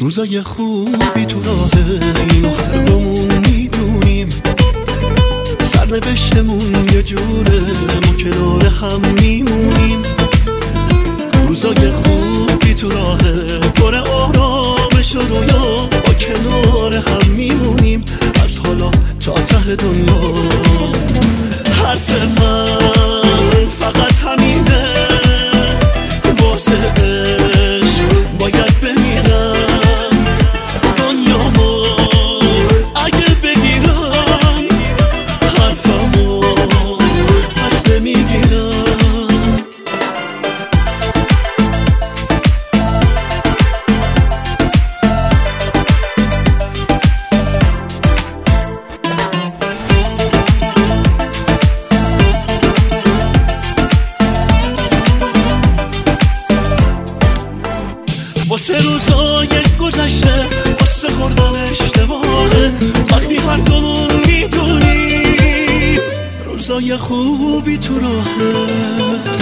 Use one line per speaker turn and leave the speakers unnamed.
روزای خوبی تو راهه، اینو هر دومون میدونیم. سرنوشتمون یه جوره، ما کنار هم میمونیم. روزای خوبی تو راهه، پر آرامش و رویا، با کنار هم میمونیم از حالا تا ته دنیا. حرف من فقط همینه، واسه عشق باید بمیرم. دنیامو اگه بگیرم، حرفمو پس نمیگیرم. واسه روزای گذشته، واسه خوردن اشتباهه، وقتی هر دومون میدونی روزای خوبی تو راهه.